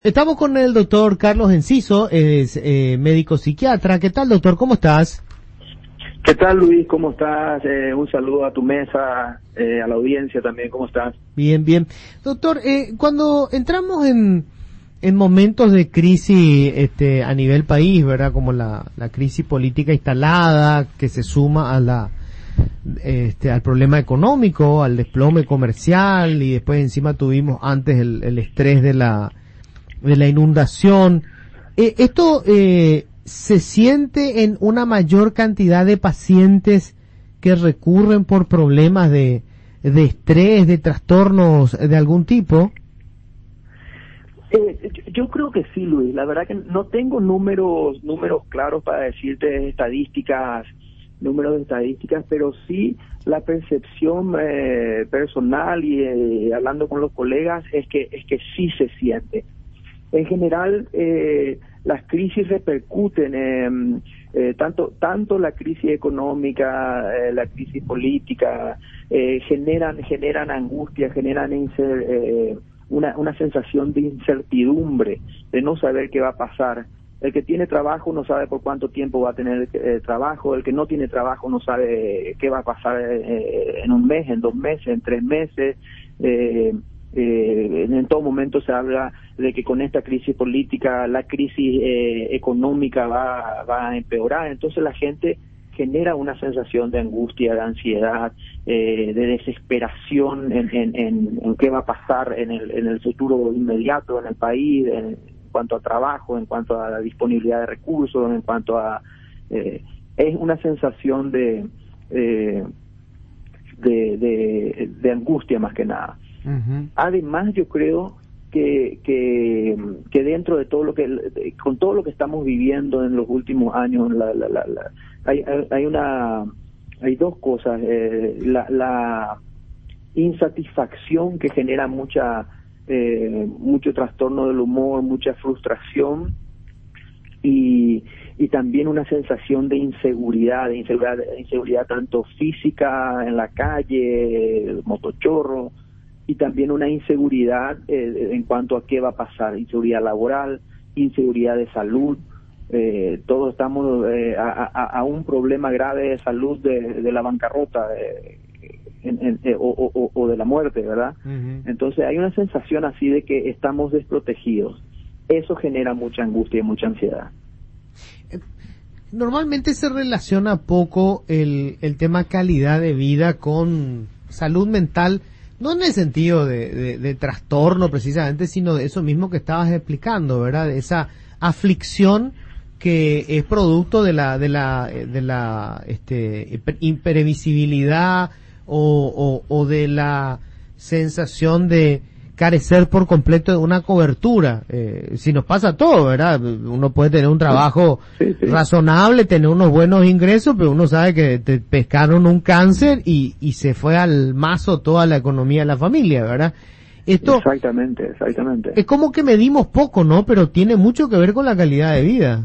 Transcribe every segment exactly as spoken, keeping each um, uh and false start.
Estamos con el doctor Carlos Enciso, es eh, médico psiquiatra. ¿Qué tal, doctor? ¿Cómo estás? ¿Qué tal, Luis? ¿Cómo estás? Eh, un saludo a tu mesa, eh, a la audiencia también. ¿Cómo estás? Bien, bien. Doctor, eh, cuando entramos en, en momentos de crisis este, a nivel país, ¿verdad? Como la, la crisis política instalada, que se suma a la este, al problema económico, al desplome comercial, y después encima tuvimos antes el, el estrés de la de la inundación. Eh, esto eh, se siente en una mayor cantidad de pacientes que recurren por problemas de, de estrés, de trastornos de algún tipo. Eh, yo, yo creo que sí, Luis. La verdad que no tengo números números claros para decirte estadísticas, números de estadísticas, pero sí la percepción eh, personal y eh, hablando con los colegas es que es que sí se siente. En general, eh, las crisis repercuten, eh, eh, tanto tanto la crisis económica, eh, la crisis política, eh, generan generan angustia, generan incer, eh, una, una sensación de incertidumbre, de no saber qué va a pasar. El que tiene trabajo no sabe por cuánto tiempo va a tener eh, trabajo, el que no tiene trabajo no sabe qué va a pasar eh, en un mes, en dos meses, en tres meses. Eh, Eh, en todo momento se habla de que con esta crisis política la crisis eh, económica va, va a empeorar, entonces la gente genera una sensación de angustia, de ansiedad, eh, de desesperación en, en, en, en qué va a pasar en el, en el futuro inmediato en el país, en cuanto a trabajo, en cuanto a la disponibilidad de recursos, en cuanto a... Eh, es una sensación de, eh, de, de, de angustia más que nada. Uh-huh. Además, yo creo que, que que dentro de todo lo que con todo lo que estamos viviendo en los últimos años, la, la, la, la, hay hay una hay dos cosas, eh, la, la insatisfacción que genera mucha eh, mucho trastorno del humor, mucha frustración y y también una sensación de inseguridad, de inseguridad, de inseguridad tanto física en la calle, motochorro, y también una inseguridad eh, en cuanto a qué va a pasar, inseguridad laboral, inseguridad de salud, eh, todos estamos eh, a, a, a un problema grave de salud de, de la bancarrota eh, en, en, eh, o, o, o de la muerte, ¿verdad? Uh-huh. Entonces hay una sensación así de que estamos desprotegidos. Eso genera mucha angustia y mucha ansiedad. Normalmente se relaciona poco el, el tema calidad de vida con salud mental, no en el sentido de, de, de trastorno precisamente, sino de eso mismo que estabas explicando, ¿verdad? De esa aflicción que es producto de la de la de la este imprevisibilidad o, o, o de la sensación de carecer por completo de una cobertura. Eh, si nos pasa todo, ¿verdad? Uno puede tener un trabajo sí, sí. razonable, tener unos buenos ingresos, pero uno sabe que te pescaron un cáncer y, y se fue al mazo toda la economía de la familia, ¿verdad? Esto exactamente, exactamente. Es como que medimos poco, ¿no? Pero tiene mucho que ver con la calidad de vida.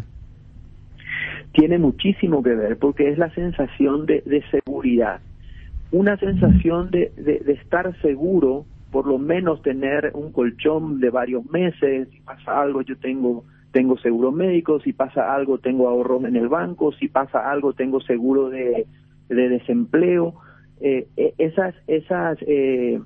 Tiene muchísimo que ver, porque es la sensación de, de seguridad. Una sensación de, de, de estar seguro, por lo menos tener un colchón de varios meses, si pasa algo yo tengo tengo seguro médico, si pasa algo tengo ahorros en el banco, si pasa algo tengo seguro de, de desempleo, eh, esas esas eh,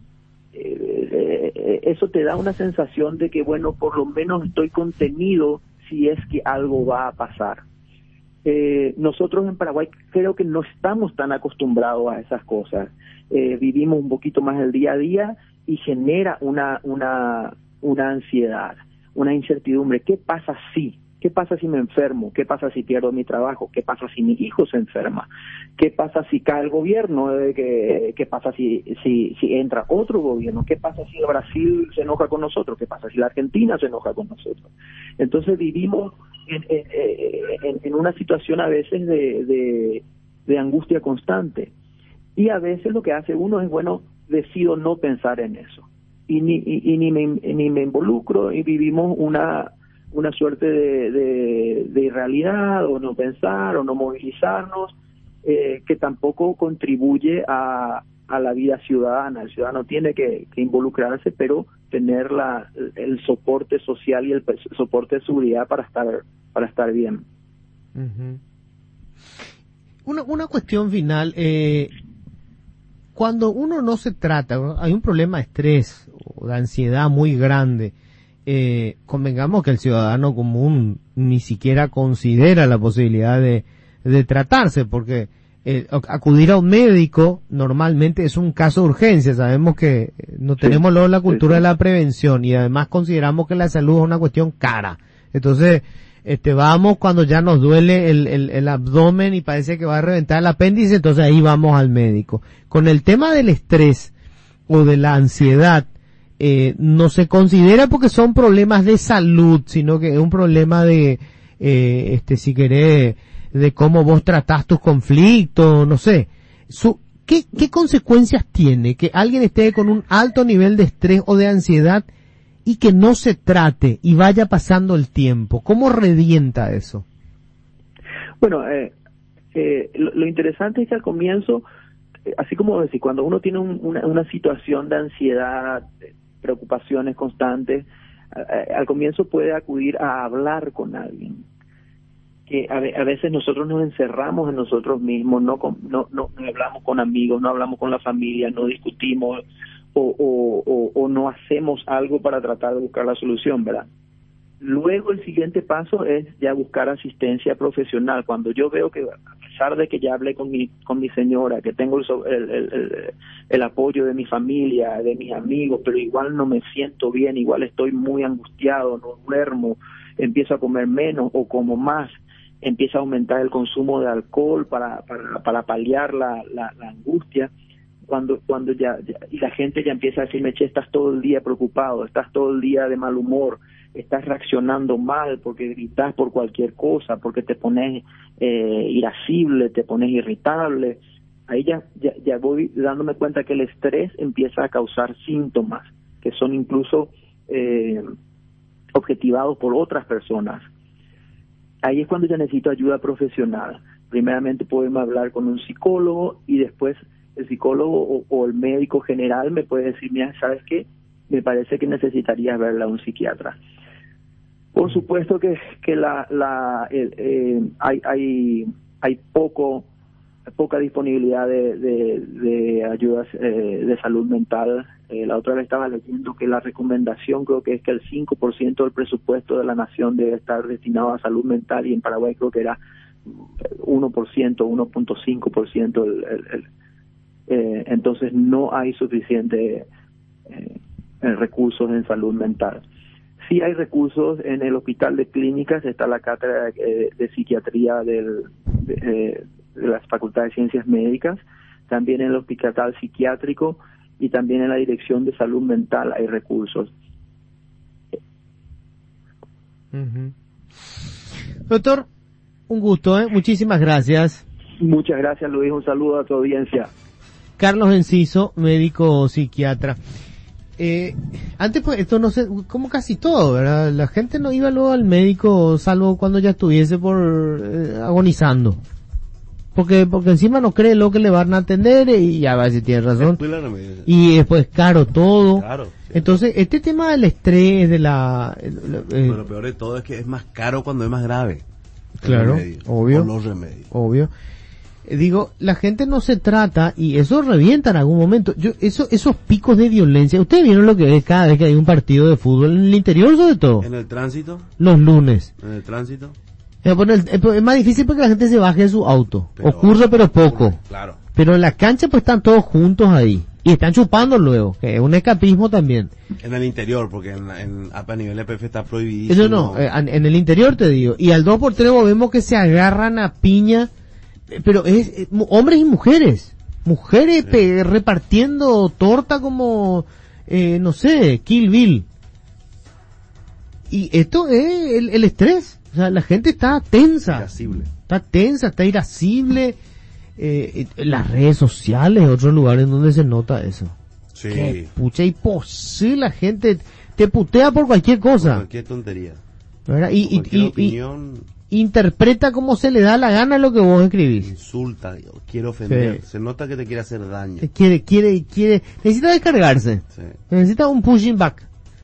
eh, eh, eso te da una sensación de que bueno, por lo menos estoy contenido si es que algo va a pasar. Eh, nosotros en Paraguay creo que no estamos tan acostumbrados a esas cosas. Eh, vivimos un poquito más el día a día y genera una una una ansiedad, una incertidumbre. ¿Qué pasa si? ¿Qué pasa si me enfermo? ¿Qué pasa si pierdo mi trabajo? ¿Qué pasa si mi hijo se enferma? ¿Qué pasa si cae el gobierno? ¿Qué, qué pasa si, si si entra otro gobierno? ¿Qué pasa si Brasil se enoja con nosotros? ¿Qué pasa si la Argentina se enoja con nosotros? Entonces vivimos en, en, en, en una situación a veces de, de, de angustia constante. Y a veces lo que hace uno es, bueno, decido no pensar en eso. Y ni, y, y ni, me, ni me involucro y vivimos una una suerte de, de, de irrealidad, o no pensar, o no movilizarnos, eh, que tampoco contribuye a, a la vida ciudadana. El ciudadano tiene que, que involucrarse, pero tener la, el soporte social y el soporte de seguridad para estar, para estar bien. Uh-huh. Una, una cuestión final, eh, cuando uno no se trata, hay un problema de estrés o de ansiedad muy grande, eh, convengamos que el ciudadano común ni siquiera considera la posibilidad de, de tratarse, porque eh, acudir a un médico normalmente es un caso de urgencia. Sabemos que no tenemos luego la cultura de la prevención y además consideramos que la salud es una cuestión cara. Entonces, este, vamos cuando ya nos duele el, el, el abdomen y parece que va a reventar el apéndice, entonces ahí vamos al médico. Con el tema del estrés o de la ansiedad, eh, no se considera porque son problemas de salud, sino que es un problema de, eh, este, si querés, de cómo vos tratás tus conflictos, no sé. Su, ¿qué, ¿Qué consecuencias tiene que alguien esté con un alto nivel de estrés o de ansiedad y que no se trate y vaya pasando el tiempo? ¿Cómo revienta eso? Bueno, eh, eh, lo, lo interesante es que al comienzo, eh, así como decir, cuando uno tiene un, una, una situación de ansiedad, preocupaciones constantes, eh, al comienzo puede acudir a hablar con alguien. Que a, a veces nosotros nos encerramos en nosotros mismos, no, con, no, no, no hablamos con amigos, no hablamos con la familia, no discutimos o, o, o, o no hacemos algo para tratar de buscar la solución, ¿verdad? Luego el siguiente paso es ya buscar asistencia profesional. Cuando yo veo que a pesar de que ya hablé con mi con mi señora, que tengo el, el, el, el apoyo de mi familia, de mis amigos, pero igual no me siento bien, igual estoy muy angustiado, no duermo, empiezo a comer menos o como más, empieza a aumentar el consumo de alcohol para para, para paliar la, la, la angustia. Cuando cuando ya, ya y la gente ya empieza a decirme, che, estás todo el día preocupado, estás todo el día de mal humor, estás reaccionando mal porque gritas por cualquier cosa, porque te pones eh, irascible, te pones irritable. Ahí ya, ya ya voy dándome cuenta que el estrés empieza a causar síntomas que son incluso eh, objetivados por otras personas. Ahí es cuando ya necesito ayuda profesional. Primeramente podemos hablar con un psicólogo y después el psicólogo o, o el médico general me puede decir, mira, ¿sabes qué? Me parece que necesitarías verla a un psiquiatra. Por supuesto que que la la el, eh, hay hay hay poco poca disponibilidad de de, de ayudas eh, de salud mental. Eh, la otra vez estaba leyendo que la recomendación creo que es que el cinco por ciento del presupuesto de la nación debe estar destinado a salud mental y en Paraguay creo que era uno por ciento, uno punto cinco por ciento el, el, el eh, entonces no hay suficiente eh, recursos en salud mental. Sí hay recursos en el Hospital de Clínicas, está la cátedra de, de psiquiatría del, de, eh, de las Facultades de Ciencias Médicas, también en el Hospital Psiquiátrico y también en la Dirección de Salud Mental hay recursos. Uh-huh. Doctor, un gusto, ¿eh? Muchísimas gracias. Muchas gracias, Luis, un saludo a tu audiencia. Carlos Enciso, médico psiquiatra. Eh, antes pues esto no sé, como casi todo, ¿verdad? La gente no iba luego al médico salvo cuando ya estuviese por eh, agonizando. Porque porque encima no cree lo que le van a atender y ya va a decir, tiene razón. Y después caro todo. Claro, entonces, este tema del estrés, de la... Eh, bueno, lo peor de todo es que es más caro cuando es más grave. Claro, remedio, obvio. Con los remedios. Obvio. Digo, la gente no se trata y eso revienta en algún momento. Yo, eso, esos picos de violencia, ustedes vieron lo que es cada vez que hay un partido de fútbol, en el interior sobre todo. En el tránsito. Los lunes. En el tránsito. Eh, bueno, el, eh, es más difícil porque la gente se baje de su auto. Pero, ocurre pero poco. Ocurre, claro. Pero en la cancha pues están todos juntos ahí. Y están chupando luego, que es un escapismo también. En el interior, porque en, en a nivel E P F está prohibidísimo. Eso no, eh, en el interior te digo. Y al dos por tres vemos que se agarran a piña. Pero es, es hombres y mujeres, mujeres sí. pe, repartiendo torta como, eh, no sé, Kill Bill. Y esto es el, el estrés, o sea, la gente está tensa, irascible. está tensa, está irascible. Eh, las redes sociales, otros lugares donde se nota eso. Sí. Que pucha, y posible la gente te putea por cualquier cosa. Por cualquier tontería. ¿Verdad? Y, y, y, opinión... y interpreta como se le da la gana lo que vos escribís. Insulta, quiere ofender, sí. Se nota que te quiere hacer daño. Quiere, quiere, quiere, necesita descargarse. Sí. Necesita un pushing back.